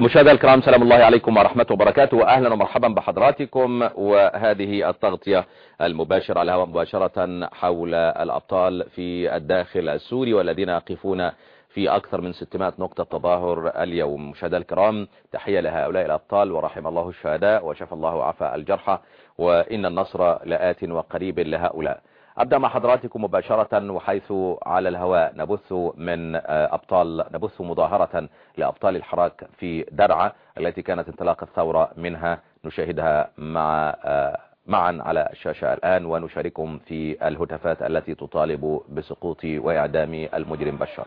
مشاهدينا الكرام، سلام الله عليكم ورحمة وبركاته، وأهلا ومرحبا بحضراتكم. وهذه التغطية المباشرة على الهواء مباشرة حول الأبطال في الداخل السوري والذين يقفون في أكثر من 600 نقطة تظاهر اليوم. مشاهدينا الكرام، تحية لهؤلاء الأبطال، ورحم الله الشهداء وشفى الله وعفى الجرحى، وإن النصر لآت وقريب لهؤلاء. أبدأ مع حضراتكم مباشرة، وحيث على الهواء نبث مظاهرة لأبطال الحراك في درعا التي كانت انطلاق الثورة منها. نشاهدها معا على الشاشة الآن، ونشارككم في الهتافات التي تطالب بسقوط وإعدام المجرم بشار.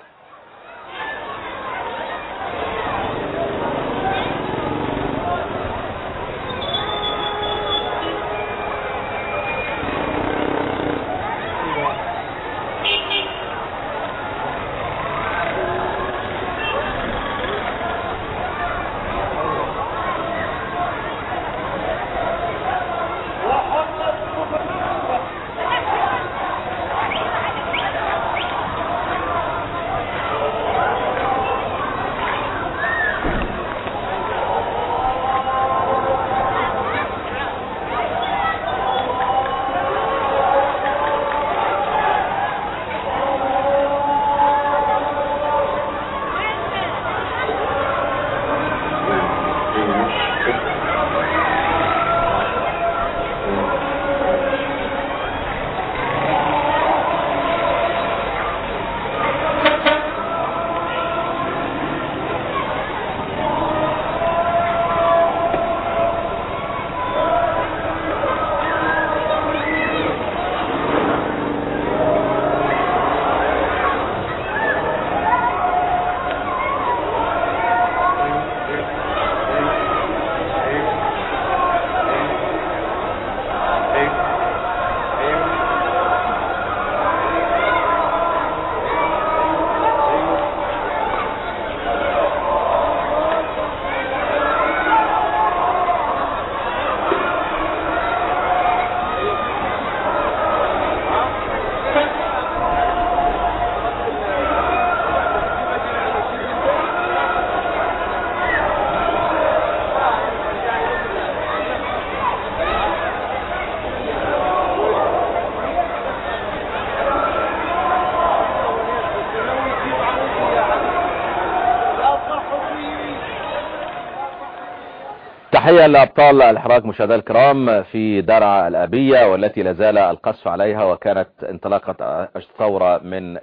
تحية لأبطال الحراك مشاهدينا الكرام في درعا الأبية، والتي لازال القصف عليها، وكانت انطلاقة الثورة من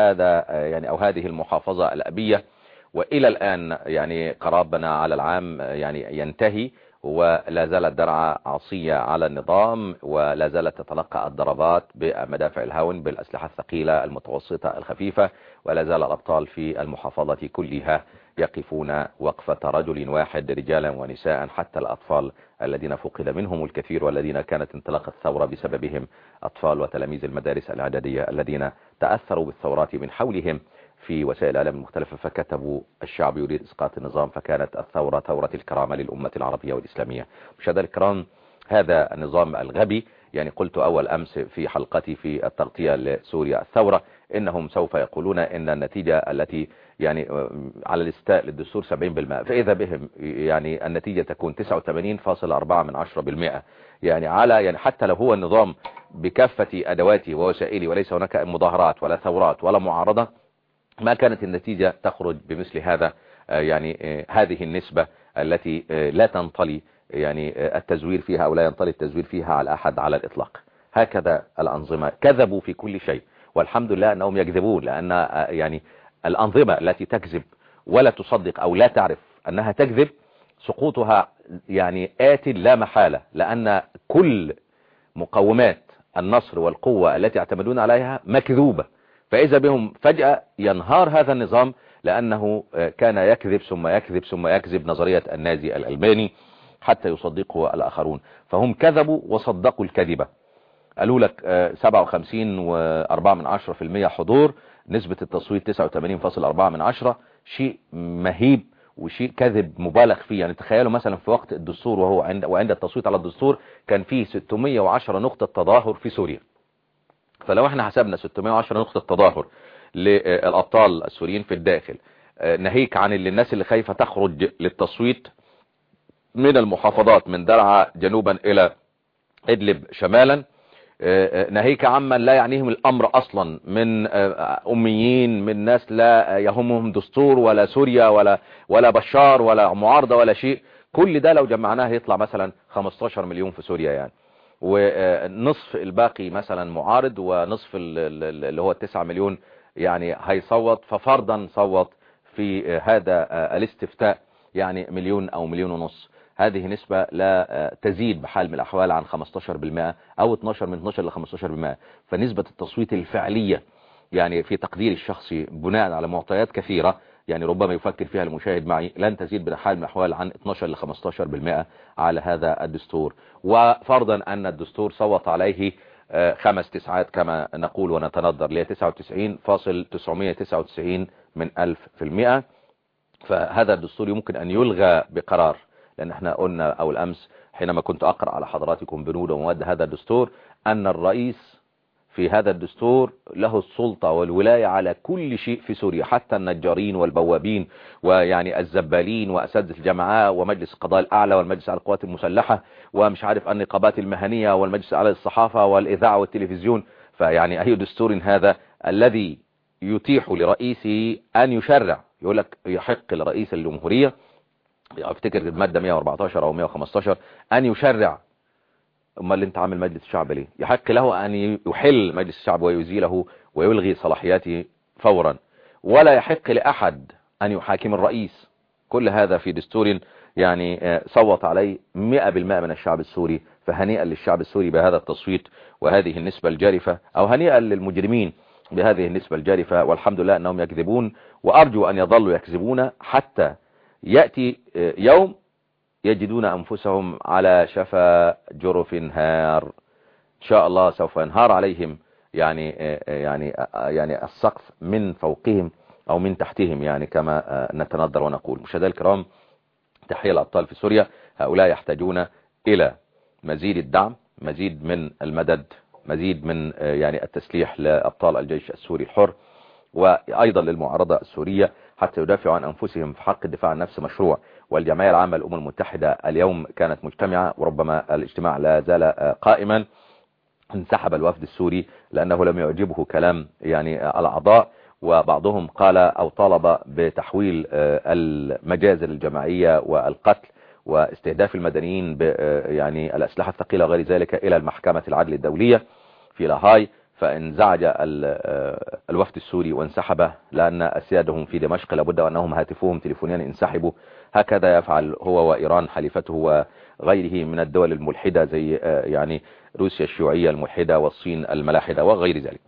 هذه المحافظة الأبية، وإلى الآن قرابنا على العام ينتهي، ولا زالت درعا عصية على النظام، ولا زالت تتلقى الضربات بمدافع الهاون بالأسلحة الثقيلة المتوسطة الخفيفة، ولا زال الأبطال في المحافظة كلها يقفون وقفة رجل واحد، رجالا ونساء، حتى الأطفال الذين فقد منهم الكثير، والذين كانت انطلاقة الثورة بسببهم أطفال وتلاميذ المدارس الإعدادية الذين تأثروا بالثورات من حولهم في وسائل الإعلام المختلفة، فكتبوا الشعب يريد إسقاط النظام، فكانت الثورة ثورة الكرامة للأمة العربية والإسلامية. مشاهدينا الكرام، هذا النظام الغبي، قلت أول أمس في حلقتي في التغطية لسوريا الثورة، إنهم سوف يقولون إن النتيجة التي على الاستاء للدستور 70%، فإذا بهم النتيجة تكون 89.4%، حتى لو هو النظام بكافة أدواته ووسائله، وليس هناك مظاهرات ولا ثورات ولا معارضة، ما كانت النتيجة تخرج بمثل هذا، هذه النسبة التي لا تنطلي التزوير فيها، أو لا ينطلي التزوير فيها على أحد على الإطلاق. هكذا الأنظمة كذبوا في كل شيء، والحمد لله أنهم يكذبون، لأن الأنظمة التي تكذب ولا تصدق أو لا تعرف أنها تكذب، سقوطها آت لا محالة، لأن كل مقومات النصر والقوة التي يعتمدون عليها مكذوبة، فإذا بهم فجأة ينهار هذا النظام، لأنه كان يكذب ثم يكذب ثم يكذب، نظرية النازي الألماني، حتى يصدقه الآخرون. فهم كذبوا وصدقوا الكذبة. قالوا لك 57.4% حضور، نسبة التصويت 89.4%، شيء مهيب وشيء كذب مبالغ فيه. تخيلوا مثلا في وقت الدستور وعند التصويت على الدستور كان فيه 610 نقطة تظاهر في سوريا، فلو احنا حسبنا 610 نقطة تظاهر للأبطال السوريين في الداخل ناهيك عن الناس اللي خايفة تخرج للتصويت من المحافظات من درعا جنوبا الى ادلب شمالا، ناهيك عمن لا يعنيهم الامر اصلا من اميين، من ناس لا يهمهم دستور ولا سوريا ولا بشار ولا معارضة ولا شيء. كل ده لو جمعناه يطلع مثلا 15 مليون في سوريا يعني، ونصف الباقي مثلا معارض، ونصف اللي هو 9 مليون يعني هيصوت. ففرضا صوت في هذا الاستفتاء يعني مليون او مليون ونص، هذه نسبة لا تزيد بحال من الأحوال عن 15% أو 12 من 12 ل 15%. فنسبة التصويت الفعلية يعني في تقديري الشخصي بناء على معطيات كثيرة يعني ربما يفكر فيها المشاهد معي لن تزيد بحال من الأحوال عن 12 ل 15% على هذا الدستور. وفرضا أن الدستور صوت عليه 5 تسعات كما نقول ونتنظر ل 99.999 من 1000%. فهذا الدستور يمكن أن يلغى بقرار، لأن احنا قلنا أو الأمس حينما كنت أقرأ على حضراتكم بنود ومواد هذا الدستور أن الرئيس في هذا الدستور له السلطة والولاية على كل شيء في سوريا، حتى النجارين والبوابين ويعني الزبالين وأساتذة الجامعات ومجلس القضاء الأعلى والمجلس على القوات المسلحة ومش عارف النقابات المهنية والمجلس على الصحافة والإذاعة والتلفزيون. فيعني أي دستور هذا الذي يتيح لرئيسه أن يشرع؟ يقول لك يحق لرئيس الجمهورية، افتكر المادة 114 او 115 ان يشرع. اما اللي انت عامل مجلس الشعب ليه؟ يحق له ان يحل مجلس الشعب ويزيله ويلغي صلاحياته فورا، ولا يحق لاحد ان يحاكم الرئيس. كل هذا في دستور يعني صوت عليه 100% من الشعب السوري. فهنيئا للشعب السوري بهذا التصويت وهذه النسبة الجارفة، او هنيئا للمجرمين بهذه النسبة الجارفة. والحمد لله انهم يكذبون، وارجو ان يظلوا يكذبون حتى يأتي يوم يجدون أنفسهم على شفا جرف هار. إن شاء الله سوف ينهار عليهم يعني السقف من فوقهم أو من تحتهم يعني كما نتنظر ونقول. مشاهدينا الكرام، تحية الأبطال في سوريا. هؤلاء يحتاجون إلى مزيد الدعم، مزيد من المدد، مزيد من يعني التسليح لأبطال الجيش السوري الحر، وأيضا للمعارضة السورية حتى يدافعوا عن أنفسهم في حق الدفاع عن نفس مشروع. والجمعية العامة للأمم المتحدة اليوم كانت مجتمعة، وربما الاجتماع لا زال قائما. انسحب الوفد السوري لأنه لم يعجبه كلام يعني الأعضاء، وبعضهم قال أو طالب بتحويل المجازر الجماعية والقتل واستهداف المدنيين يعني الأسلحة الثقيلة وغير ذلك إلى المحكمة العدل الدولية في لاهاي. فانزعج الوفد السوري وانسحب، لأن أسيادهم في دمشق لابد أنهم هاتفوهم تليفونيا انسحبوا. هكذا يفعل هو وإيران حليفته وغيره من الدول الملحدة زي يعني روسيا الشيوعية الملحدة والصين الملاحدة وغير ذلك.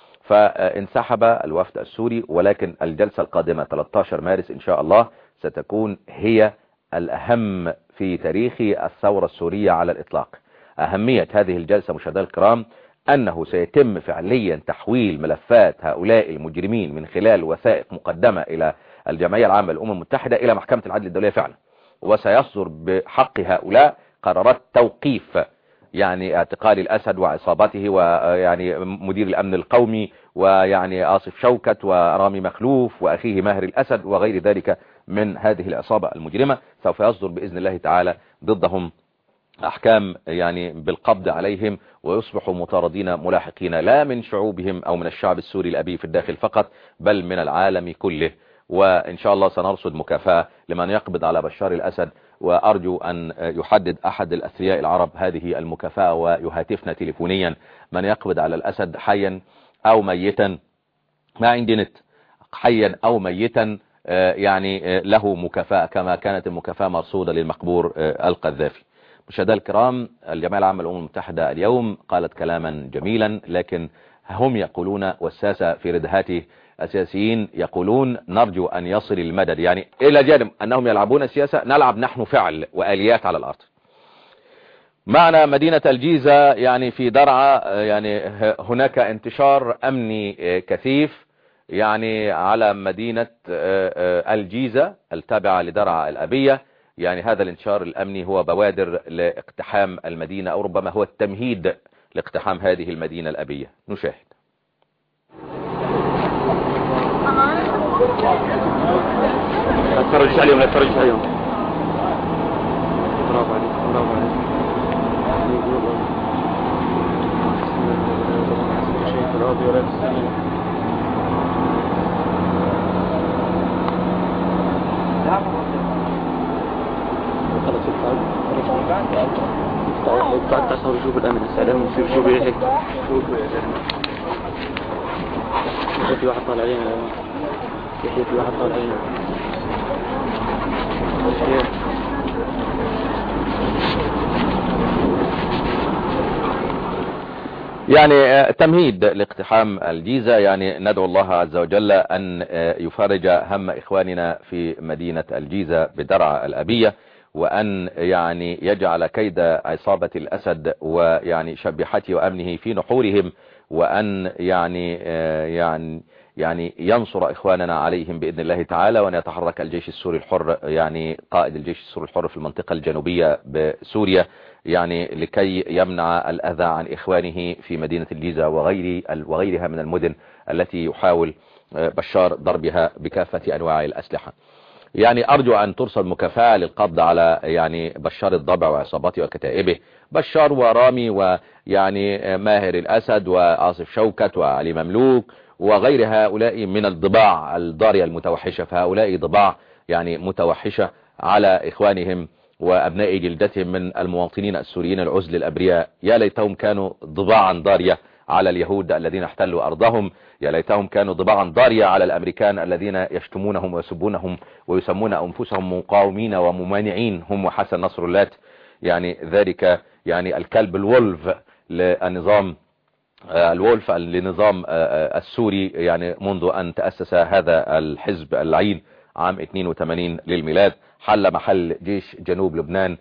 فانسحب الوفد السوري، ولكن الجلسة القادمة 13 مارس إن شاء الله ستكون هي الأهم في تاريخ الثورة السورية على الإطلاق. أهمية هذه الجلسة مشاهدينا الكرام أنه سيتم فعليا تحويل ملفات هؤلاء المجرمين من خلال وثائق مقدمة إلى الجمعية العامة للأمم المتحدة إلى محكمة العدل الدولية فعلا، وسيصدر بحق هؤلاء قرارات توقيف يعني اعتقال الأسد وعصابته ويعني مدير الأمن القومي ويعني آصف شوكت ورامي مخلوف وأخيه ماهر الأسد وغير ذلك من هذه العصابة المجرمة. سوف يصدر بإذن الله تعالى ضدهم أحكام يعني بالقبض عليهم، ويصبحوا مطاردين ملاحقين لا من شعوبهم أو من الشعب السوري الأبي في الداخل فقط، بل من العالم كله. وإن شاء الله سنرصد مكافأة لمن يقبض على بشار الأسد، وأرجو أن يحدد أحد الأثرياء العرب هذه المكافأة ويهاتفنا تليفونيا من يقبض على الأسد حيا أو ميتا، ما عندي نت، حيا أو ميتا يعني له مكافأة كما كانت المكافأة مرصودة للمقبور القذافي. مشاهدينا الكرام، الجمعية العامة للأمم المتحدة اليوم قالت كلاما جميلا، لكن هم يقولون والساسة في ردهاته السياسيين يقولون نرجو أن يصل المدد، يعني إلى جانب أنهم يلعبون السياسة نلعب نحن فعل وآليات على الأرض. معنا مدينة الجيزة يعني في درعا، يعني هناك انتشار أمني كثيف يعني على مدينة الجيزة التابعة لدرعا الأبية. يعني هذا الانتشار الأمني هو بوادر لاقتحام المدينة، أو ربما هو التمهيد لاقتحام هذه المدينة الأبية. نشاهد. لا تفرج عليهم، لا تفرج عليهم. برافو عليك، برافو عليك. شيء في الأرض ولا في السماء. بعد تصور شوف الأمن السلام يصير شوف هيك شوف في واحد طالع علينا في واحد طالع علينا يعني تمهيد لاقتحام الجيزة. يعني ندعو الله عز وجل أن يفرج هم إخواننا في مدينة الجيزة بدرعا الأبية، وأن يعني يجعل كيد عصابة الأسد ويعني شبيحته وأمنه في نحورهم، وأن يعني ينصر إخواننا عليهم بإذن الله تعالى، وأن يتحرك الجيش السوري الحر، يعني قائد الجيش السوري الحر في المنطقة الجنوبية بسوريا، يعني لكي يمنع الأذى عن إخوانه في مدينة الجيزة وغيرها من المدن التي يحاول بشار ضربها بكافة أنواع الأسلحة. يعني أرجو أن ترسل مكافأة للقبض على يعني بشار الضبع وعصاباته وكتائبه، بشار ورامي ويعني ماهر الأسد وآصف شوكت وعلي مملوك وغير هؤلاء من الضباع الضارية المتوحشة. فهؤلاء ضباع يعني متوحشة على إخوانهم وأبناء جلدتهم من المواطنين السوريين العزل الأبرياء. يا ليتهم كانوا ضباعا ضارية على اليهود الذين احتلوا أرضهم، يا ليتهم كانوا ضباعا ضارية على الأمريكان الذين يشتمونهم ويسبونهم ويسمون أنفسهم مقاومين وممانعين، هم وحسن نصر الله. يعني ذلك يعني الكلب الولف للنظام السوري، يعني منذ أن تأسس هذا الحزب اللعين عام 82 للميلاد، حل محل جيش جنوب لبنان.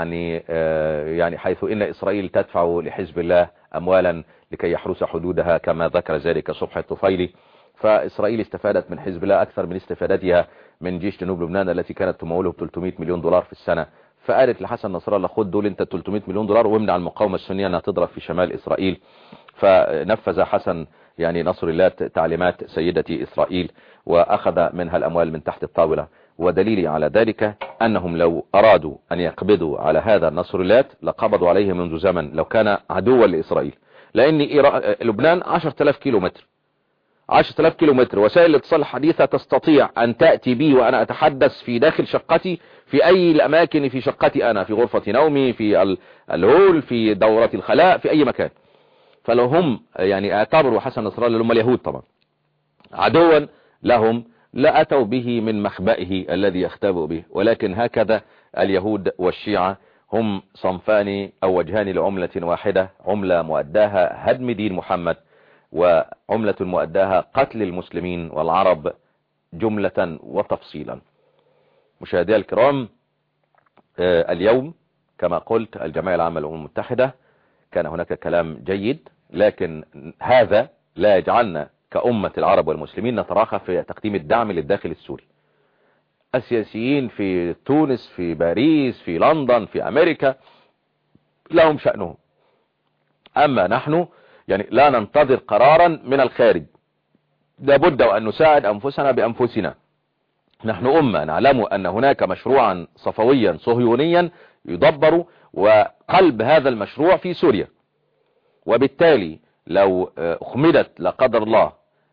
يعني حيث إن إسرائيل تدفع لحزب الله أموالا لكي يحرس حدودها كما ذكر ذلك صبحي الطفيلي، فإسرائيل استفادت من حزب الله أكثر من استفادتها من جيش جنوب لبنان التي كانت تموله ب$300 مليون في السنة. فقالت لحسن نصر الله خد دول انت $300 مليون وامنع المقاومة السنية انها تضرب في شمال إسرائيل. فنفذ حسن يعني نصر الله تعليمات سيدتي إسرائيل وأخذ منها الأموال من تحت الطاولة. ودليلي على ذلك أنهم لو أرادوا أن يقبضوا على هذا النصر الله لقبضوا عليه منذ زمن لو كان عدوا لإسرائيل، لأن لبنان 10,000 كيلومتر، 10,000 كيلومتر. وسائل الاتصال الحديثة تستطيع أن تأتي بي وأنا أتحدث في داخل شقتي في أي الأماكن، في شقتي أنا، في غرفة نومي، في الهول، في دورة الخلاء، في أي مكان. فلو هم يعني اعتبروا حسن نصر الله اللي هم اليهود طبعا عدوا لهم لأتوا به من مخبئه الذي يختبئ به. ولكن هكذا اليهود والشيعة هم صنفان أو وجهان لعملة واحدة، عملة مؤداها هدم دين محمد، وعملة مؤداها قتل المسلمين والعرب جملة وتفصيلا. مشاهدي الكرام، اليوم كما قلت الجمعية العامة للأمم المتحدة كان هناك كلام جيد، لكن هذا لا يجعلنا كأمة العرب والمسلمين نتراخى في تقديم الدعم للداخل السوري. السياسيين في تونس، في باريس، في لندن، في أمريكا لهم شأنهم، أما نحن يعني لا ننتظر قرارا من الخارج، لابد وأن نساعد أنفسنا بأنفسنا. نحن أمة نعلم أن هناك مشروعا صفويا صهيونيا يدبر، وقلب هذا المشروع في سوريا، وبالتالي لو أخمدت لا قدر الله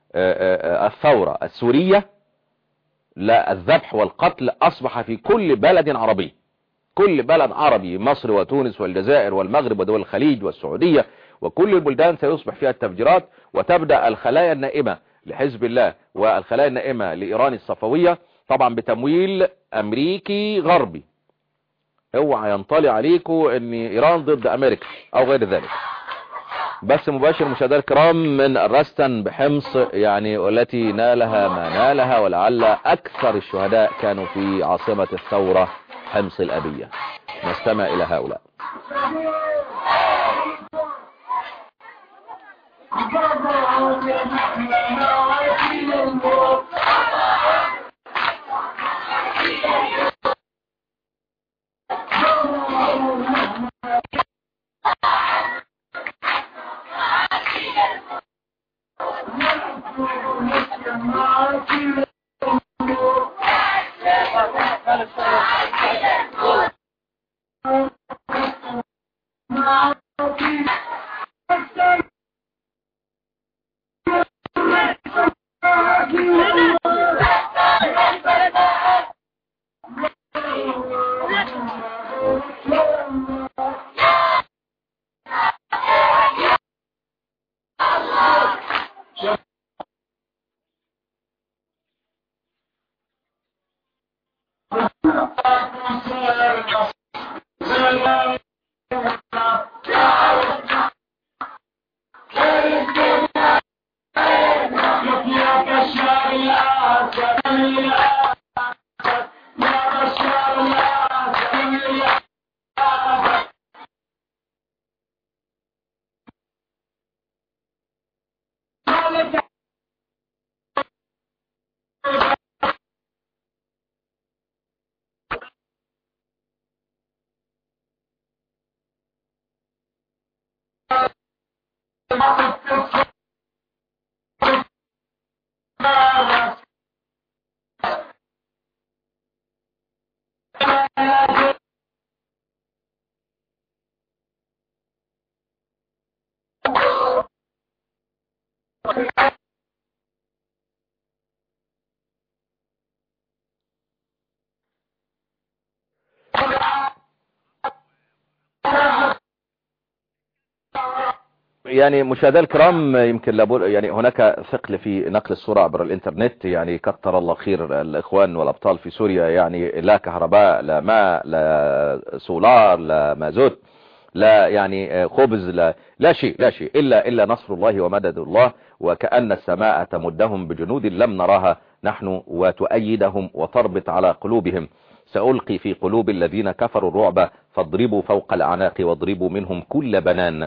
الثورة السورية، لا الذبح والقتل أصبح في كل بلد عربي، كل بلد عربي، مصر وتونس والجزائر والمغرب ودول الخليج والسعودية وكل البلدان سيصبح فيها التفجيرات، وتبدأ الخلايا النائمة لحزب الله والخلايا النائمة لإيران الصفوية طبعا بتمويل أمريكي غربي. اوعى ينطلي عليكم ان إيران ضد أمريكا أو غير ذلك. بس مباشر مشاهدينا الكرام من الرستن بحمص، يعني والتي نالها ما نالها، ولعل أكثر الشهداء كانوا في عاصمة الثورة حمص الأبية. نستمع إلى هؤلاء. يعني مشاهدينا الكرام، يمكن يعني هناك ثقل في نقل الصورة عبر الانترنت. يعني كتر الله خير الاخوان والابطال في سوريا. يعني لا كهرباء، لا ماء، لا سولار، لا مازوت، لا يعني خبز، لا شيء، لا شيء الا نصر الله ومدد الله، وكأن السماء تمدهم بجنود لم نراها نحن وتؤيدهم وتربط على قلوبهم. سألقي في قلوب الذين كفروا الرعب فاضربوا فوق الأعناق واضربوا منهم كل بنان.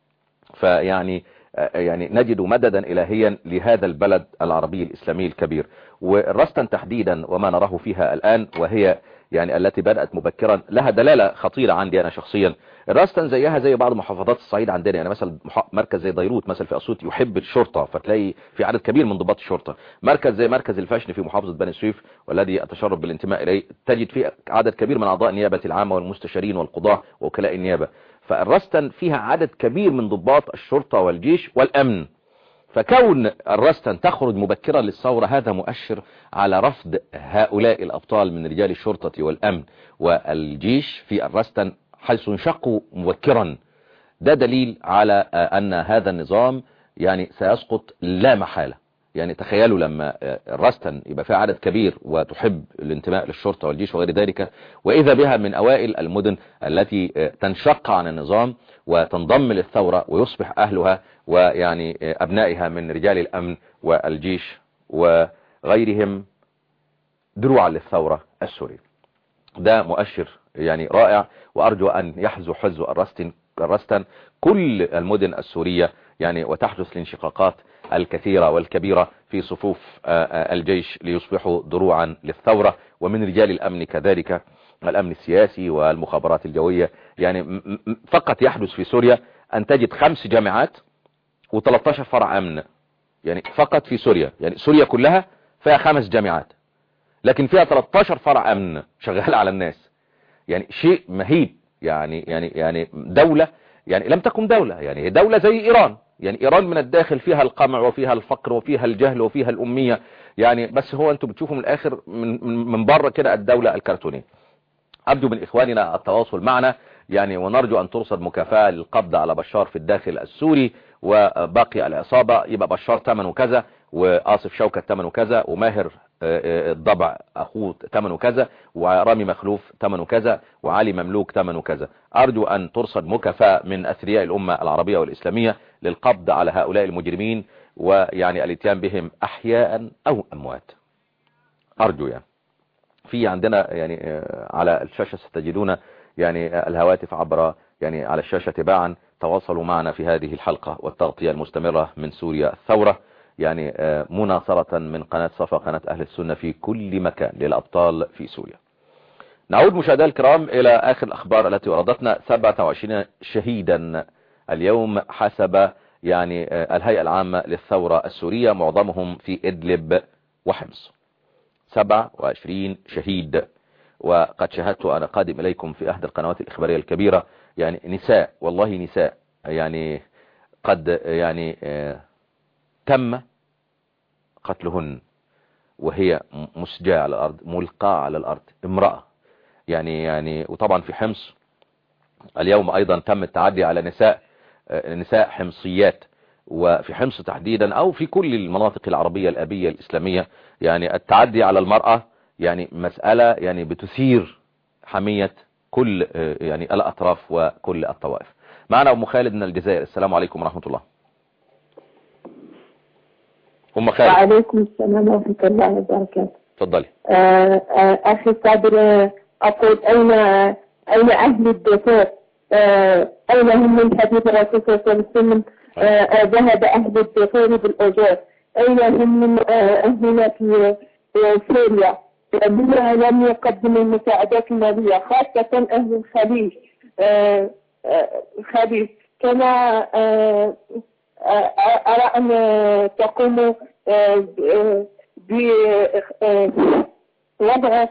فيعني نجد مددا إلهيا لهذا البلد العربي الإسلامي الكبير. والرستن تحديدا وما نراه فيها الآن، وهي يعني التي بدأت مبكرا، لها دلالة خطيرة عندي أنا شخصيا. الرستن زيها زي بعض محافظات الصعيد عندنا. يعني مثلا مركز زي ديروت مثلا في أسيوط يحب الشرطة، فتلاقي في عدد كبير من ضباط الشرطة. مركز زي مركز الفاشن في محافظة بني سويف والذي أتشرف بالانتماء إليه، تجد فيه عدد كبير من أعضاء النيابة العامة والمستشارين والقضاة ووكلاء النيابة. فالرستن فيها عدد كبير من ضباط الشرطة والجيش والأمن. فكون الرستن تخرج مبكرا للثورة هذا مؤشر على رفض هؤلاء الأبطال من رجال الشرطة والأمن والجيش في الرستن حيث انشقوا مبكرا. ده دليل على أن هذا النظام يعني سيسقط لا محالة. يعني تخيلوا لما الرستن يبقى فيها عدد كبير وتحب الانتماء للشرطة والجيش وغير ذلك، وإذا بها من أوائل المدن التي تنشق عن النظام وتنضم للثورة ويصبح أهلها ويعني أبنائها من رجال الأمن والجيش وغيرهم دروعا للثورة السورية. ده مؤشر يعني رائع، وأرجو أن يحذو حذو الرستن كل المدن السورية يعني، وتحدث الانشقاقات الكثيرة والكبيرة في صفوف الجيش ليصبحوا دروعا للثورة، ومن رجال الأمن كذلك، الأمن السياسي والمخابرات الجوية. يعني فقط يحدث في سوريا أن تجد 5 جامعات و13 فرع أمن. يعني فقط في سوريا، يعني سوريا كلها فيها 5 جامعات لكن فيها 13 فرع أمن شغال على الناس. يعني شيء مهيب. يعني دولة يعني لم تكن دولة، يعني دولة زي إيران. يعني إيران من الداخل فيها القمع وفيها الفقر وفيها الجهل وفيها الأمية. يعني بس هو أنتم بتشوفوا من الآخر من بره كده الدولة الكرتونية. أرجو من إخواننا التواصل معنا يعني، ونرجو أن ترصد مكافأة للقبض على بشار في الداخل السوري وباقي العصابة. يبقى بشار ثمنه كذا، وآصف شوكة ثمنه كذا، وماهر الضبع أخوه ثمنه كذا، ورامي مخلوف ثمنه كذا، وعلي مملوك ثمنه كذا. أرجو أن ترصد مكافأة من أثرياء الأمة العربية والإسلامية للقبض على هؤلاء المجرمين، ويعني الاتيان بهم أحياء أو أموات. أرجو يعني. في عندنا يعني على الشاشة ستجدون يعني الهواتف عبر يعني على الشاشة تباعا. تواصلوا معنا في هذه الحلقة والتغطية المستمرة من سوريا الثورة، يعني مناصرة من قناة صفا، قناة أهل السنة في كل مكان للأبطال في سوريا. نعود مشاهدينا الكرام إلى آخر الأخبار التي وردتنا. 27 شهيدا اليوم حسب يعني الهيئة العامة للثورة السورية، معظمهم في إدلب وحمص. 27 شهيد. وقد شاهدت أنا قادم إليكم في أحد القنوات الإخبارية الكبيرة يعني نساء، والله نساء يعني قد يعني تم قتلهن وهي مسجاة على الأرض، ملقاة على الأرض، امرأة يعني. وطبعا في حمص اليوم أيضا تم التعدي على نساء حمصيات. وفي حمص تحديدا أو في كل المناطق العربية الأبية الإسلامية يعني التعدي على المرأة يعني مسألة يعني بتثير حمية كل يعني الأطراف وكل الطوائف. معنا أم خالد من الجزائر. السلام عليكم ورحمة الله. أم خالد. وعليكم السلام ورحمة الله وبركاته. تفضلي. أخي صابر، أقول أين أهل الدثور؟ أين هم من حديث الرسول صلى الله عليه وسلم ذهب أهل الدثور بالأجور؟ أين هم من أهلنا في سوريا؟ لما لم يقدموا المساعدات المالية خاصة أهل الخليج؟ الخليج كما أرى أن تقوموا بوضع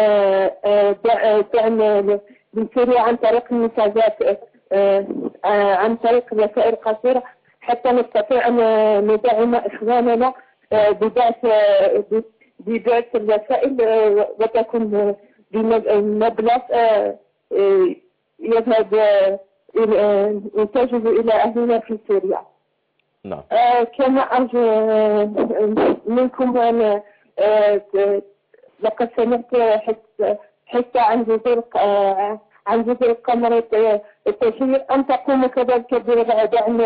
دعم لسوريا عن طريق المساعدات، عن طريق رسائل قصيرة، حتى نستطيع أن ندعم إخواننا ببعث الرسائل، وتكون بمبلغ يذهب يتجه إلى أهلنا في سوريا. نعم. كما أرجو منكم أن لقد سمعت حتى عن جزر القمر التشهير أن تقوم كذلك بدعم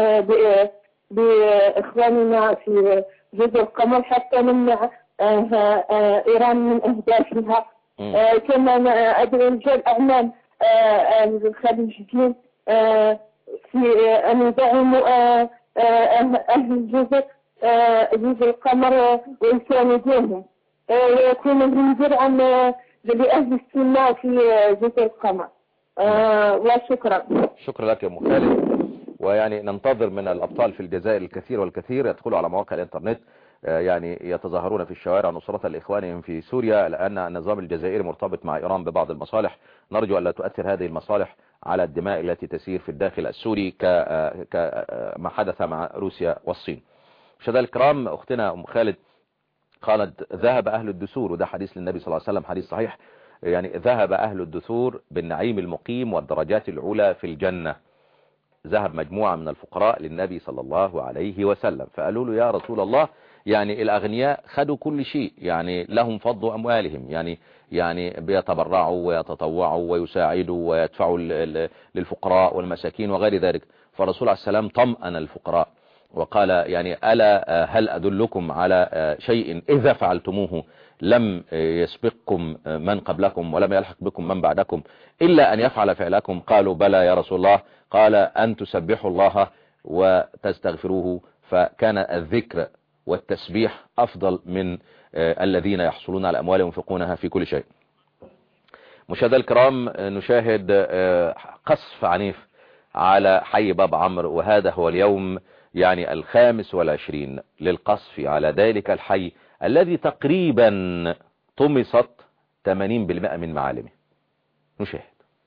بإخواننا في جزر القمر حتى نمنع إيران من أهدافها. كما أدعو رجال الأعمال الخليجيين في أن يدعموا أهل جزر القمر ويساندوهم ويكونوا منذرا لأهل السنة في جزر القمر. وشكرا. شكرا لك يا أم خالد. ويعني ننتظر من الأبطال في الجزائر الكثير والكثير يدخلوا على مواقع الإنترنت يعني يتظاهرون في الشوارع نصرة لإخوانهم في سوريا، لأن النظام الجزائري مرتبط مع إيران ببعض المصالح. نرجو أن لا تؤثر هذه المصالح على الدماء التي تسير في الداخل السوري كما حدث مع روسيا والصين. مشاهدينا الكرام، أختنا أم خالد قالت ذهب أهل الدثور، وده حديث للنبي صلى الله عليه وسلم، حديث صحيح. يعني ذهب أهل الدثور بالنعيم المقيم والدرجات العلى في الجنة. ذهب مجموعة من الفقراء للنبي صلى الله عليه وسلم فقالوا له يا رسول الله، يعني الأغنياء خدوا كل شيء، يعني لهم فض أموالهم، يعني بيتبرعوا ويتطوعوا ويساعدوا ويدفعوا للفقراء والمساكين وغير ذلك. فالرسول عليه السلام طمأن الفقراء وقال يعني ألا هل أدلكم على شيء إذا فعلتموه لم يسبقكم من قبلكم ولم يلحق بكم من بعدكم إلا أن يفعل فعلكم؟ قالوا بلى يا رسول الله. قال أن تسبحوا الله وتستغفروه. فكان الذكر والتسبيح أفضل من الذين يحصلون على أموال ينفقونها في كل شيء. مشاهدينا الكرام، نشاهد قصف عنيف على حي باب عمرو، وهذا هو اليوم يعني 25 للقصف على ذلك الحي الذي تقريبا طمست 80% من معالمه. نشاهد.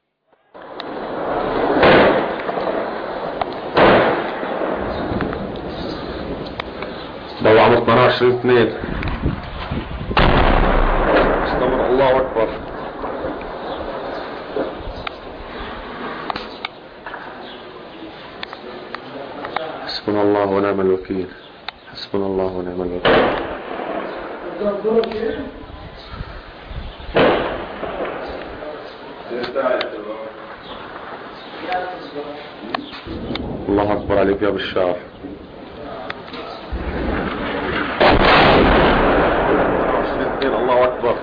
باب عمرو 22/2. استمر. الله أكبر. حسبنا الله ونعم الوكيل. حسبنا الله ونعم الوكيل. الله أكبر عليك يا بشار. الله أكبر.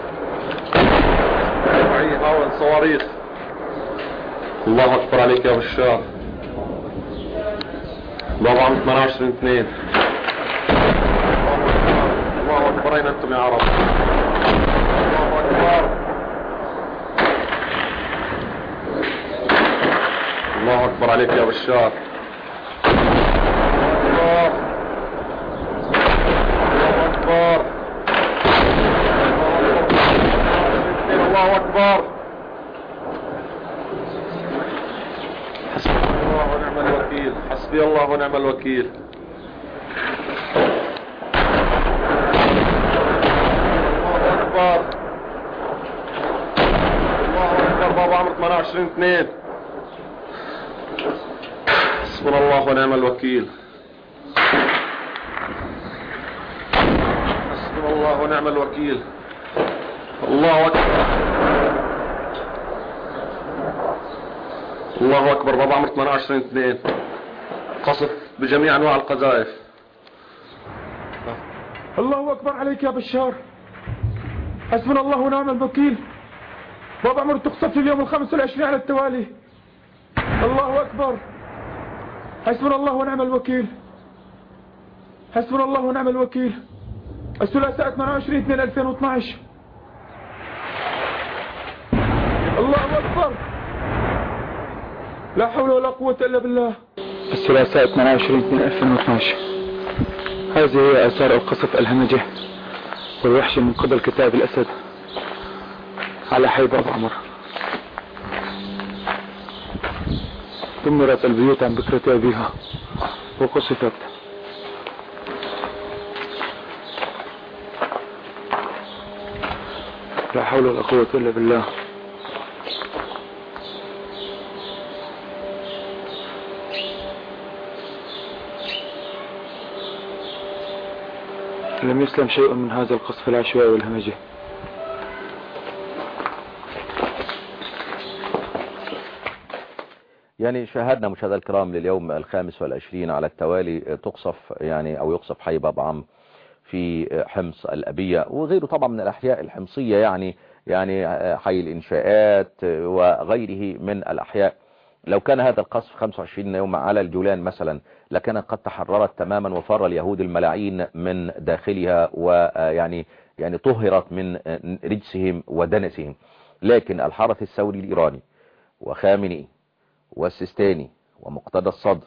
أي هاون صواريخ. الله أكبر عليك يا بشار. باب عمرو 28/2. الله أكبر. أين أنتم يا عرب؟ الله أكبر. الله أكبر عليك يا بشار. الله أكبر. الله أكبر. حسبي الله ونعم الوكيل. حسبي الله ونعم الوكيل. الله أكبر. الله أكبر. باب عمرو 28/2. حسبنا الله ونعم الوكيل. حسبنا الله ونعم الوكيل. الله أكبر. الله أكبر. بابا عمر 28/2 قصف بجميع أنواع القذائف. الله أكبر عليك يا بشار. حسبنا الله ونعم الوكيل. بابا عمر تقصف في اليوم 25 على التوالي. الله أكبر. حسبنا الله ونعم الوكيل. حسبنا الله ونعم الوكيل. الثلاثاء 28/2/2012. الله أكبر. لا حول ولا قوة إلا بالله. الثلاثاء 28/2/2012. هذه هي آثار القصف الهمجي والوحش من قبل كتائب الأسد على حي باب عمر. دمرت البيوت عن بكرة أبيها وقصفت. لا حول ولا قوة إلا بالله. لم يسلم شيء من هذا القصف العشوائي والهمجي. يعني شاهدنا مشاهدينا الكرام لليوم 25 على التوالي تقصف يعني او يقصف حي باب عمرو في حمص الأبية وغيره طبعا من الأحياء الحمصية، يعني حي الإنشاءات وغيره من الأحياء. لو كان هذا القصف 25 يوم على الجولان مثلا لكانت قد تحررت تماما وفر اليهود الملاعين من داخلها ويعني طهرت من رجسهم ودنسهم. لكن الحرس الثوري الإيراني وخامنئي والسيستاني ومقتدى الصدر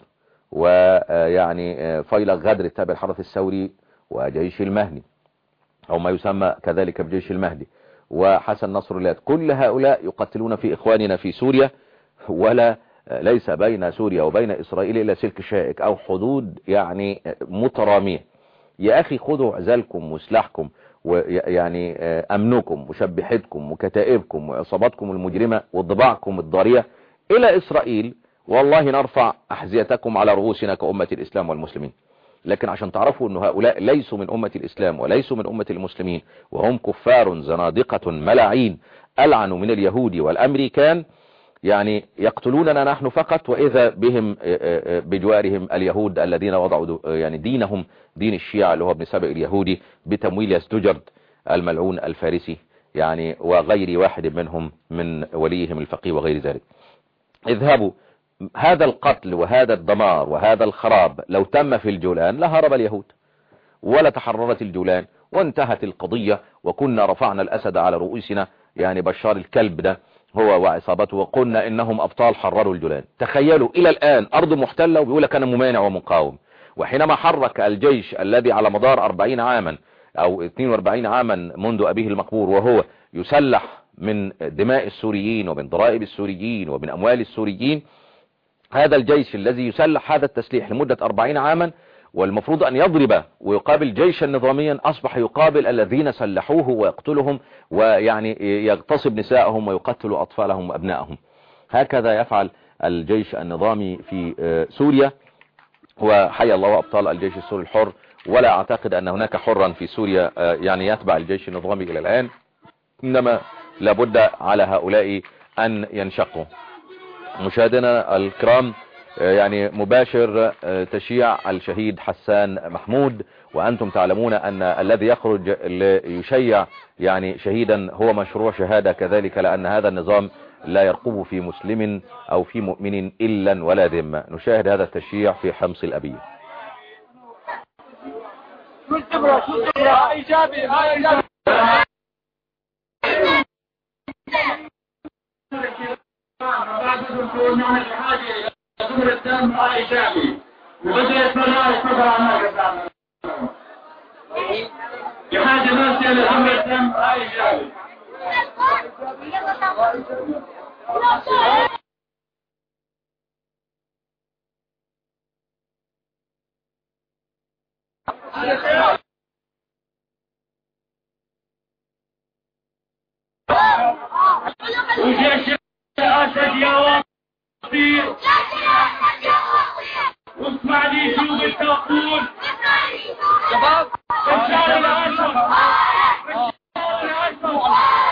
ويعني فيلق غدر التابع الحرس الثوري وجيش المهدي أو ما يسمى كذلك بجيش المهدي وحسن نصر الله، كل هؤلاء يقتلون في إخواننا في سوريا، ولا ليس بين سوريا وبين إسرائيل إلا سلك شائك أو حدود يعني مترامية. يا أخي خذوا عزلكم وسلاحكم ويعني أمنكم وشبحتكم وكتائبكم وعصاباتكم المجرمة وضباعكم الضارية إلى إسرائيل، والله نرفع أحذيتكم على رؤوسنا كأمة الإسلام والمسلمين. لكن عشان تعرفوا أن هؤلاء ليسوا من أمة الإسلام وليسوا من أمة المسلمين وهم كفار زنادقة ملاعين ألعنوا من اليهود والأمريكان، يعني يقتلوننا نحن فقط وإذا بهم بجوارهم اليهود الذين وضعوا يعني دينهم دين الشيعة اللي هو ابن سبأ اليهودي بتمويل يزدجرد الملعون الفارسي يعني وغير واحد منهم من وليهم الفقيه وغير ذلك. اذهبوا. هذا القتل وهذا الدمار وهذا الخراب لو تم في الجولان لهرب اليهود ولا تحررت الجولان وانتهت القضية وكنا رفعنا الأسد على رؤوسنا، يعني بشار الكلب ده هو وعصابته، وقلنا إنهم أبطال حرروا الجولان. تخيلوا إلى الآن أرض محتلة وبيقول لك أنا ممانع ومقاوم، وحينما حرك الجيش الذي على مدار 40 عاما أو 42 عاما منذ أبيه المقبور وهو يسلح من دماء السوريين ومن ضرائب السوريين ومن أموال السوريين، هذا الجيش الذي يسلح هذا التسليح لمدة 40 عاما والمفروض أن يضرب ويقابل جيشا نظاميا، أصبح يقابل الذين سلحوه ويقتلهم ويعني يغتصب نساءهم ويقتل أطفالهم وأبنائهم. هكذا يفعل الجيش النظامي في سوريا، وحيا الله أبطال الجيش السوري الحر. ولا أعتقد أن هناك حرا في سوريا يعني يتبع الجيش النظامي إلى الآن، إنما لابد على هؤلاء أن ينشقوا. مشاهدينا الكرام، يعني مباشر تشييع الشهيد حسان محمود، وأنتم تعلمون أن الذي يخرج ليشيع يعني شهيدا هو مشروع شهادة كذلك، لأن هذا النظام لا يرقب في مسلم أو في مؤمن إلا ولا ذمة. نشاهد هذا التشييع في حمص الأبية. بحاجة ناسية لهم الدم إيجابي. وجيش الأسد يا وطير واسمع لي شو بتقول شباب. رجال الأسد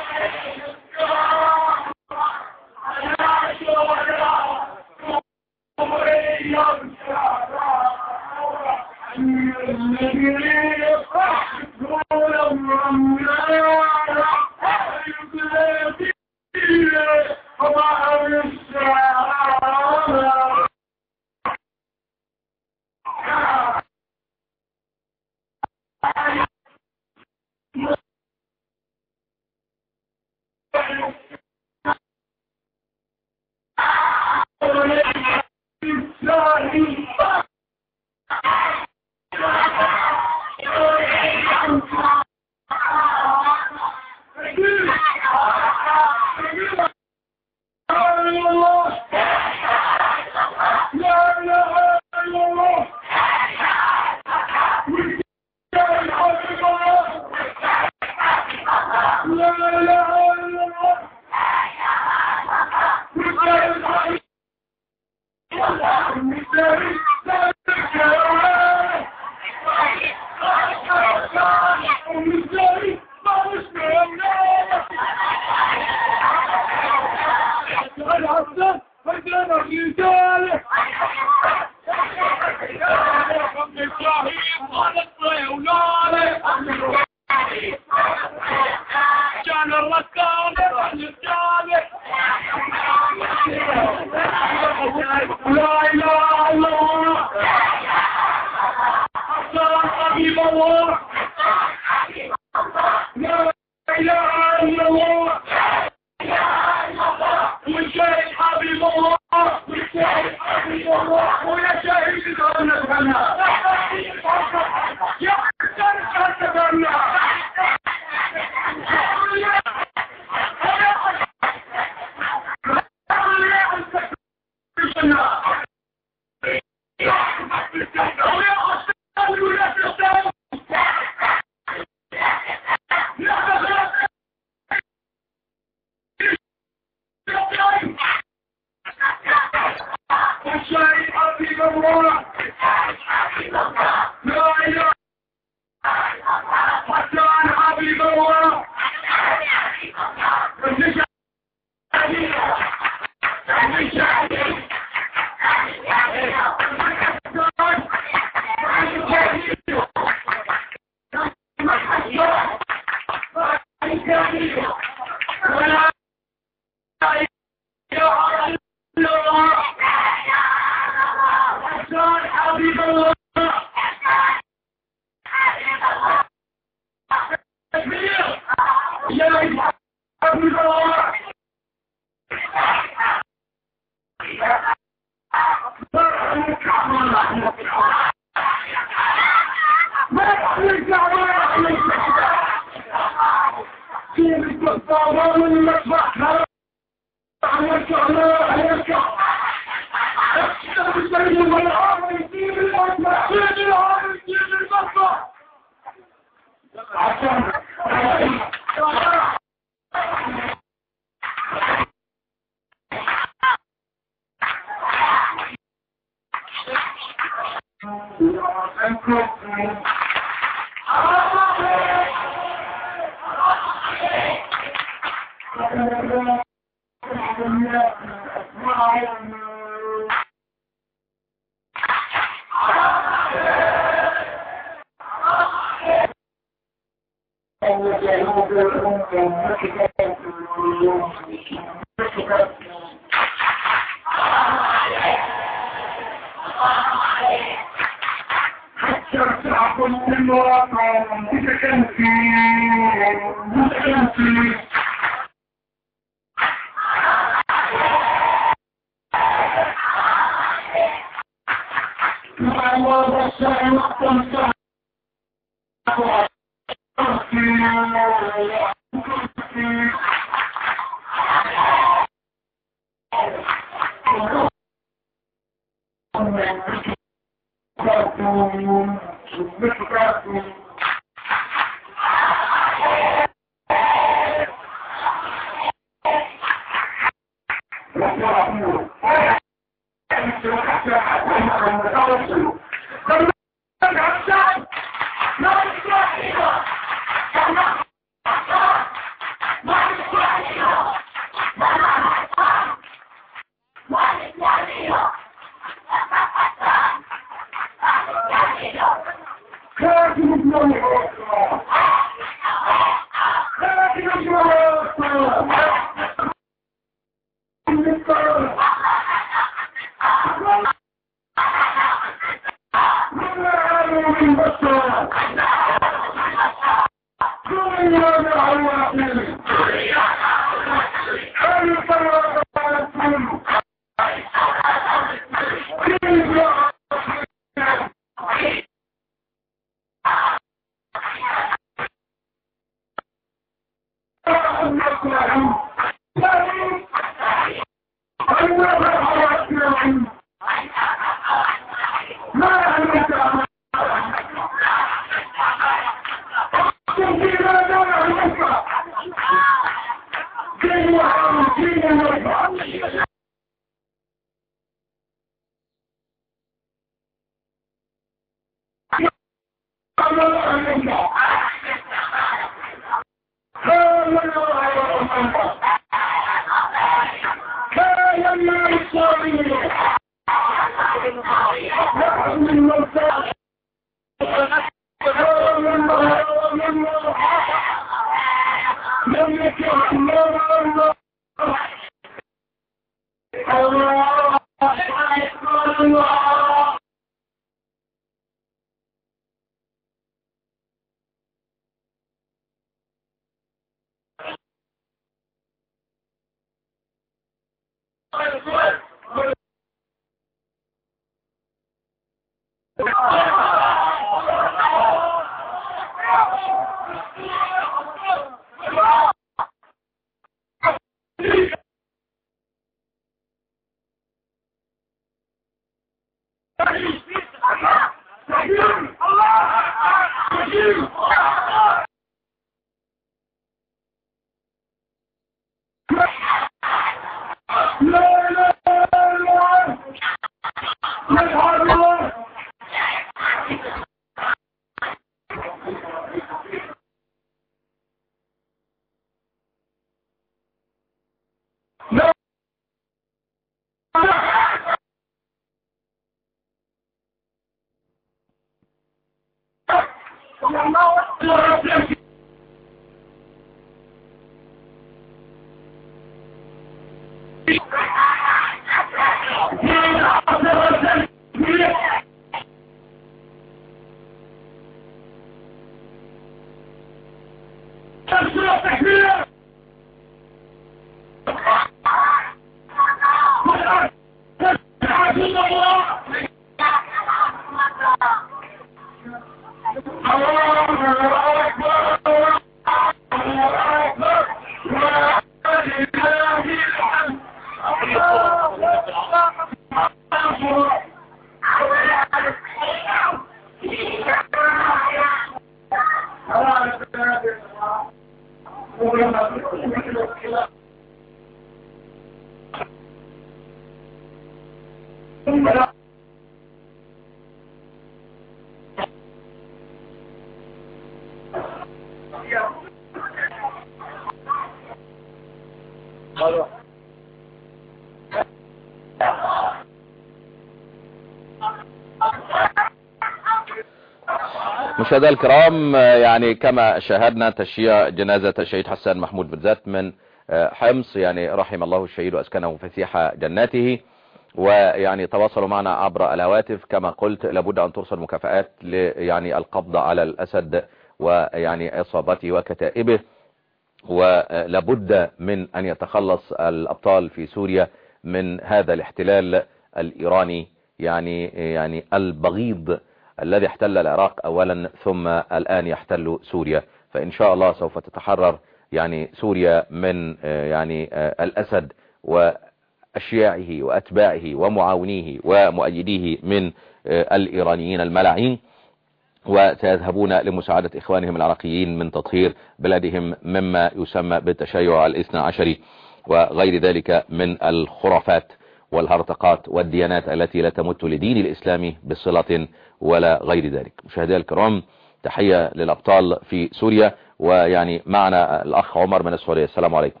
مشاهدينا الكرام، يعني كما شاهدنا تشييع جنازة الشهيد حسان محمود بالذات من حمص، يعني رحم الله الشهيد وأسكنه فسيح جناته. ويعني تواصلوا معنا عبر الهواتف. كما قلت لابد أن ترسل مكافآت يعني القبض على الأسد ويعني عصابته وكتائبه، ولابد من أن يتخلص الأبطال في سوريا من هذا الاحتلال الإيراني يعني البغيض الذي احتل العراق أولا ثم الآن يحتل سوريا. فإن شاء الله سوف تتحرر يعني سوريا من يعني الأسد وأشياعه وأتباعه ومعاونيه ومؤيديه من الإيرانيين الملاعين، وسيذهبون لمساعدة إخوانهم العراقيين من تطهير بلادهم مما يسمى بالتشيع الاثنى عشري وغير ذلك من الخرافات والهرطقات والديانات التي لا تمت لدين الإسلام بصلة ولا غير ذلك. مشاهدينا الكرام، تحية للأبطال في سوريا. ويعني معنا الأخ عمر من السعودية. السلام عليكم.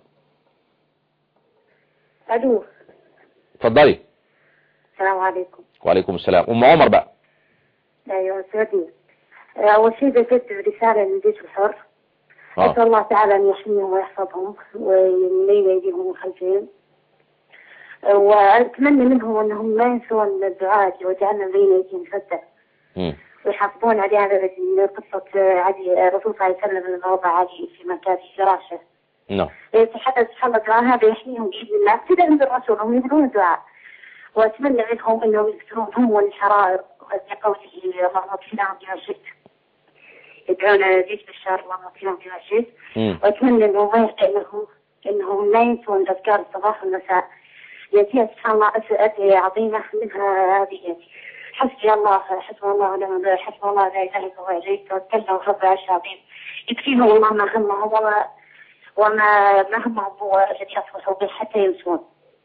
ألو. اتفضلي. السلام عليكم. وعليكم السلام. أم عمر بقى. أيوة السعودية. أول شيء بكتب رسالة للجيش الحر. أسأل الله تعالى أن يحميهم ويحفظهم ويملي أيديهم وخلفهم، وأتمنى منهم أنهم ما ينسون الدعاء وجعلنا بين أيديهم فتة ويحافظون على هذا قصة علي الرسول صلى الله عليه وسلم لما وضع علي في مكان في فراشه. نعم. حتى سبحان الله هذا يحميهم بإذن الله ابتداء من الرسول، هم يقولون الدعاء، وأتمنى منهم أنهم يكثرون هم والحرائر بقوله اللهم اكفناهم بما شئت، يدعون جيش بشار اللهم اكفناهم بما شئت. وأتمنى أنهم لا ينسون أذكار الصباح والمساء. يأتيها سبحان الله أسئلة عظيمة منها هذه: حسبي الله حسبي الله لا إله إلا هو إليه توكلنا ورب العرش العظيم. يكفيهم الله ما همهم وما همهم هو الذي أصبحوا به حتى ينسون.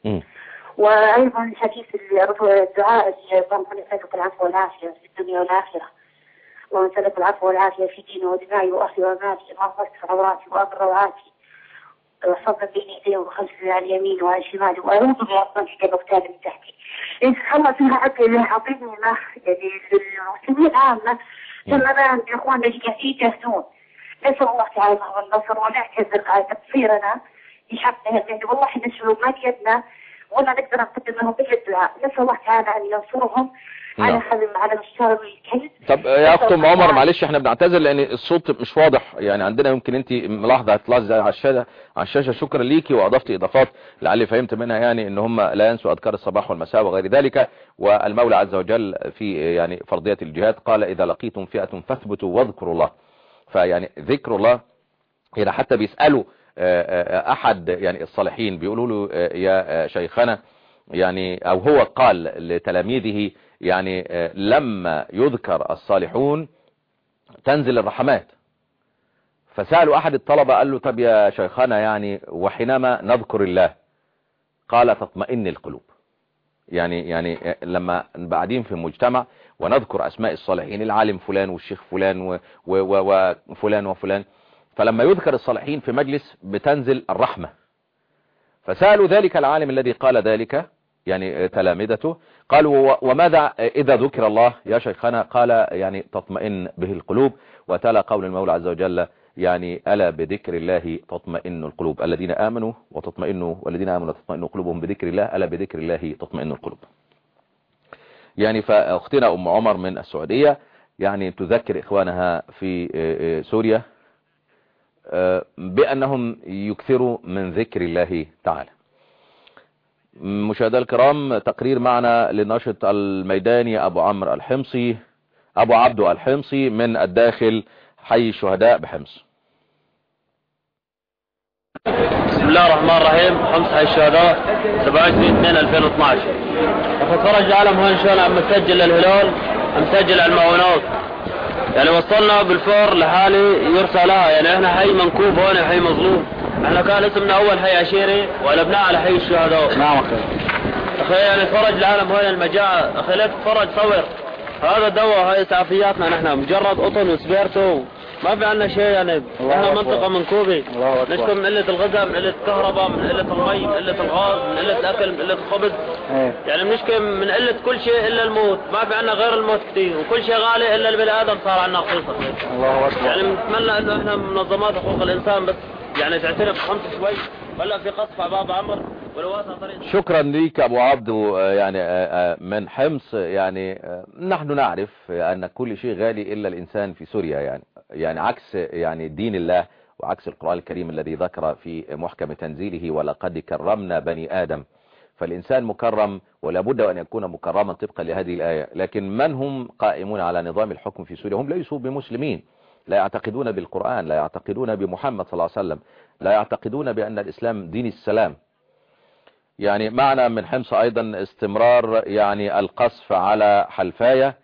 وأيضا حديث الدعاء اللهم نسألك العفو والعافية في الدنيا والآخرة، ونسألك العفو والعافية في ديني ودمائي وأهلي ومالي، اللهم استر عوراتي وأبر روعاتي وصدق بين يديه وخلفي على اليمين وعلى الشمال، وأعوذ برحمتك المغتال من تحتي. إن شاء الله فيها عدل عظيم ما يعني للمسلمين العامة كما الآن إخواننا اللي قاعدين يجاهدون. نسأل الله تعالى والنصر ونعتذر على تقصيرنا في حقنا، يعني والله نشعر ما بيدنا ولا نقدر نقدم لهم إلا الدعاء. نسأل الله تعالى أن ينصرهم على الشر والكذب. طب يا أخت أم عمر معلش احنا بنعتذر لأن الصوت مش واضح، يعني عندنا يمكن انت ملاحظة هتلاحظي على الشاشة. شكرا ليكي وأضفت إضافات لعلي فهمت منها يعني ان هم لا ينسوا أذكار الصباح والمساء وغير ذلك. والمولى عز وجل في يعني فرضية الجهاد قال إذا لقيتم فئة فاثبتوا واذكروا الله. فيعني ذكر الله هنا حتى بيسألوا أحد يعني الصالحين بيقولوا له يا شيخنا يعني أو هو قال لتلاميذه يعني لما يذكر الصالحون تنزل الرحمات. فسألوا أحد الطلبة قال له طب يا شيخنا يعني وحينما نذكر الله قال تطمئن القلوب. يعني لما بعدين في المجتمع ونذكر أسماء الصالحين العالم فلان والشيخ فلان وفلان وفلان، فلما يذكر الصالحين في مجلس بتنزل الرحمة. فسألوا ذلك العالم الذي قال ذلك يعني تلامذته قالوا وماذا إذا ذكر الله يا شيخنا؟ قال يعني تطمئن به القلوب. وتلا قول المولى عز وجل يعني ألا بذكر الله تطمئن القلوب الذين آمنوا وتطمئن قلوبهم بذكر الله ألا بذكر الله تطمئن القلوب. يعني فأختنا أم عمر من السعودية يعني تذكر إخوانها في سوريا بأنهم يكثروا من ذكر الله تعالى. مشاهدينا الكرام، تقرير معنا للناشط الميداني أبو عبدو الحمصي من الداخل حي الشهداء بحمص. بسم الله الرحمن الرحيم. حمص حي الشهداء 27/2/2012. فرج العالم هون شلون عم مسجل الهلال، عم مسجل على المعونات. يعني وصلنا بالفور لحالي يرسى لها. يعني احنا حي منكوب هون، حي مظلوم. احنا كان اسمنا اول حي عشيري وقلبناه على حي الشهداء. نعم اخي. اخي يعني فرج العالم هون المجاعة. اخي لك فرج صور هذا دواء، هاي اسعافياتنا نحن مجرد قطن وسبيرتو، ما في عنا شيء. يعني احنا منطقة منكوبة نشكو من قلة الغذاء، من قلة الكهرباء، من قلة المي، من قلة الغاز، من قلة الاكل، من قلة الخبز. يعني بنشكي من قلة كل شيء إلا الموت، ما في عنا غير الموت كثير، وكل شيء غالي إلا البني آدم صار عنا رخيصة. الله أكبر. يعني بنتمنى إنه إحنا منظمات حقوق الإنسان بس يعني تعترف خمس شوي، ولا في قصف على باب عمر ولواسع طريق. شكرا ليك أبو عبدو يعني من حمص. يعني نحن نعرف أن كل شيء غالي إلا الإنسان في سوريا، يعني عكس يعني دين الله وعكس القرآن الكريم الذي ذكر في محكم تنزيله ولقد كرمنا بني آدم. فالإنسان مكرم ولا بد أن يكون مكرما طبقا لهذه الآية. لكن من هم قائمون على نظام الحكم في سوريا هم ليسوا بمسلمين، لا يعتقدون بالقرآن، لا يعتقدون بمحمد صلى الله عليه وسلم، لا يعتقدون بأن الإسلام دين السلام. يعني معنا من حمص أيضا استمرار يعني القصف على حلفاية.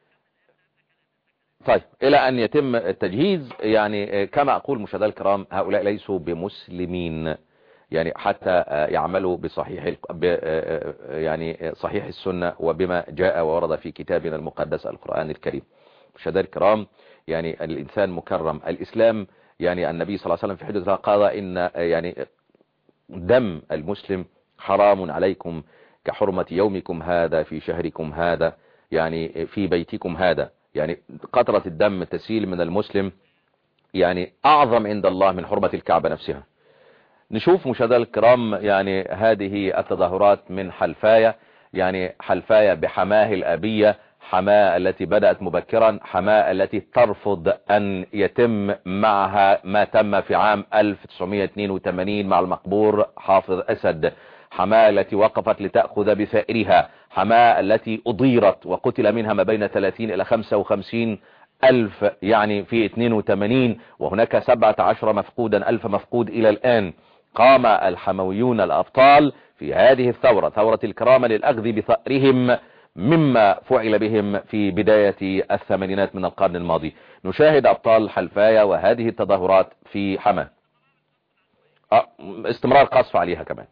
طيب إلى أن يتم التجهيز، يعني كما أقول مشاهدينا الكرام هؤلاء ليسوا بمسلمين، يعني حتى يعملوا بصحيح يعني صحيح السنة وبما جاء وورد في كتابنا المقدس القرآن الكريم. مشاهدينا الكرام يعني الإنسان مكرم. الإسلام يعني النبي صلى الله عليه وسلم في حديثه قال إن يعني دم المسلم حرام عليكم كحرمة يومكم هذا في شهركم هذا، يعني في بيتكم هذا. يعني قطرة الدم تسيل من المسلم يعني أعظم عند الله من حرمة الكعبة نفسها. نشوف مشاهدينا الكرام يعني هذه التظاهرات من حلفاية، يعني حلفاية بحماه الأبية، حماه التي بدأت مبكرا، حماه التي ترفض أن يتم معها ما تم في عام 1982 مع المقبور حافظ أسد، حماه التي وقفت لتأخذ بثأرها، حماه التي أضيرت وقتل منها ما بين 30 إلى 55 ألف يعني في 82، وهناك 17 مفقودا، 1000 مفقود إلى الآن. قام الحمويون الأبطال في هذه الثورة، ثورة الكرامة، للأخذ بثأرهم مما فعل بهم في بداية الثمانينات من القرن الماضي. نشاهد أبطال حلفاية وهذه التظاهرات في حما، استمرار قصف عليها كمان.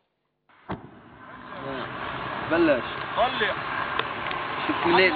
بلش طلع شوف منين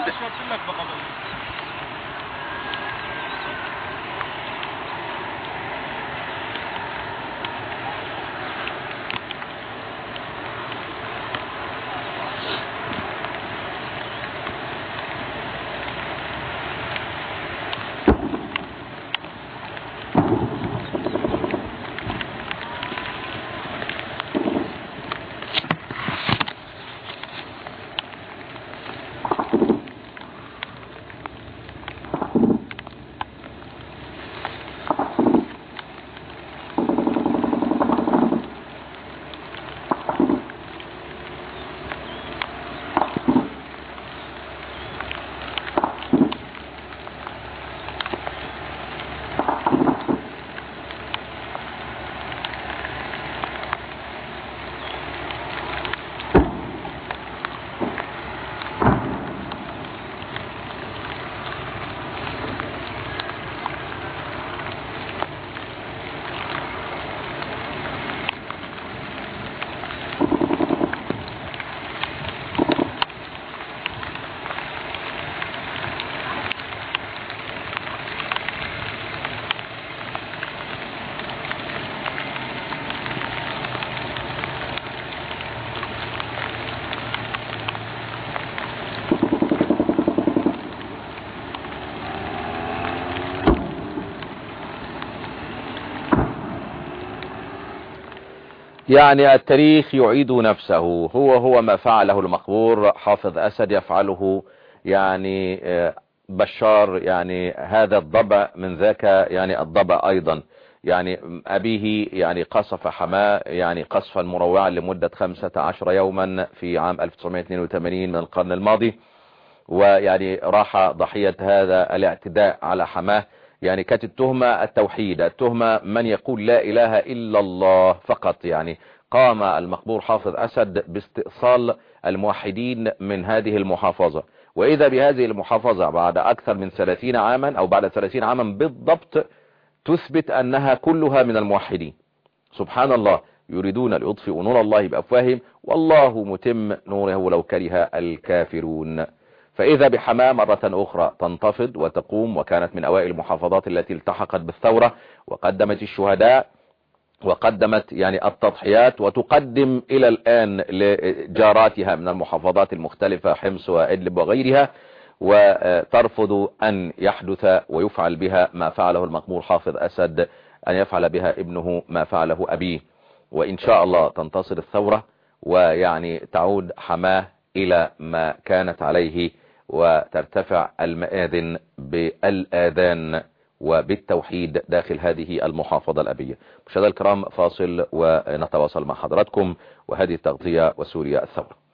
يعني التاريخ يعيد نفسه، هو ما فعله المقبور حافظ أسد يفعله يعني بشار، يعني هذا الضبع من ذاك يعني الضبع أيضا. يعني أبيه يعني قصف حماه يعني قصفا مروعا لمدة 15 يوما في عام 1982 من القرن الماضي، ويعني راح ضحية هذا الاعتداء على حماه. يعني كانت التهمة التوحيد، التهمة من يقول لا إله إلا الله فقط. يعني قام المقبور حافظ أسد باستئصال الموحدين من هذه المحافظة، وإذا بهذه المحافظة بعد أكثر من 30 عاما أو بعد 30 عاما بالضبط تثبت أنها كلها من الموحدين. سبحان الله، يريدون ليطفئوا نور الله بأفواههم والله متم نوره ولو كره الكافرون. فإذا بحماه مرة أخرى تنتفض وتقوم، وكانت من أوائل المحافظات التي التحقت بالثورة وقدمت الشهداء وقدمت يعني التضحيات، وتقدم إلى الآن لجاراتها من المحافظات المختلفة حمص وإدلب وغيرها، وترفض أن يحدث ويفعل بها ما فعله المغمور حافظ أسد، أن يفعل بها ابنه ما فعله أبيه. وإن شاء الله تنتصر الثورة ويعني تعود حماه إلى ما كانت عليه، وترتفع المآذن بالآذان وبالتوحيد داخل هذه المحافظة الأبية. مشاهدينا الكرام، فاصل ونتواصل مع حضراتكم، وهذه التغطية وسوريا الثورة.